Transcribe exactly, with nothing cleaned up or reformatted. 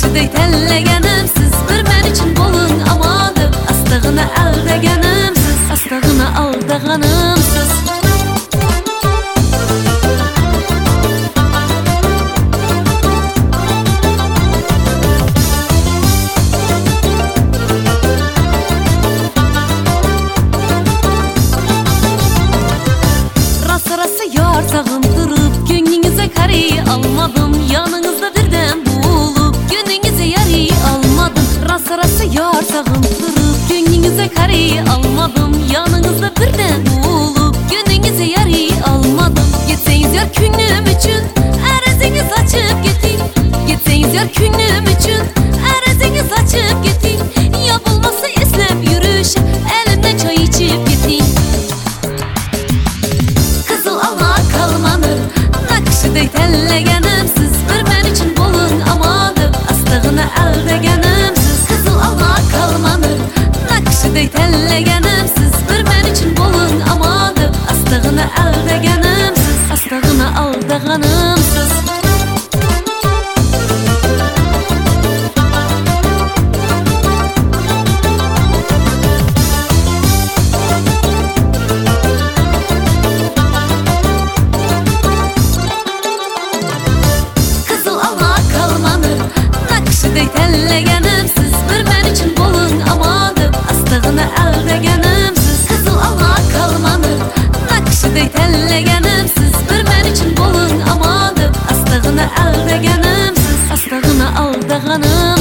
Nakşidey tellegenim siz, bir men için bolun amadım. Astığına aldegenim siz, astığına aldığanım siz. Yar sağım durup gönlünüze karıyı almadım. Yanınızda birden bulup gönlünüze yarıyı almadım. Rasa rasa yar sağım durup gönlünüze karıyı almadım. Yanınızda birden bulup gönlünüze yarıyı almadım. Gitseniz yar günüm için ereziniz açıp gitin. Gitseniz yar günüm için ereziniz açıp gitin. Yapılması eslep yürüyüş elimde çay içip gitin. Nakşidey tellegenim siz, bir men için bolun amadım. Astığına aldegenim siz, kızıl alma kalmanı. Nakşidey tellegenim siz, bir men için bolun amadım. Astığına aldegenim siz, astığına aldığanım siz. Nakşidey tellegenim siz, bir men için bolun amadım. Astığına aldegenim siz, kızıl alma kalmanı. Nakşidey tellegenim siz, bir men için bolun amadım. Astığına aldegenim siz, astığına aldığanım.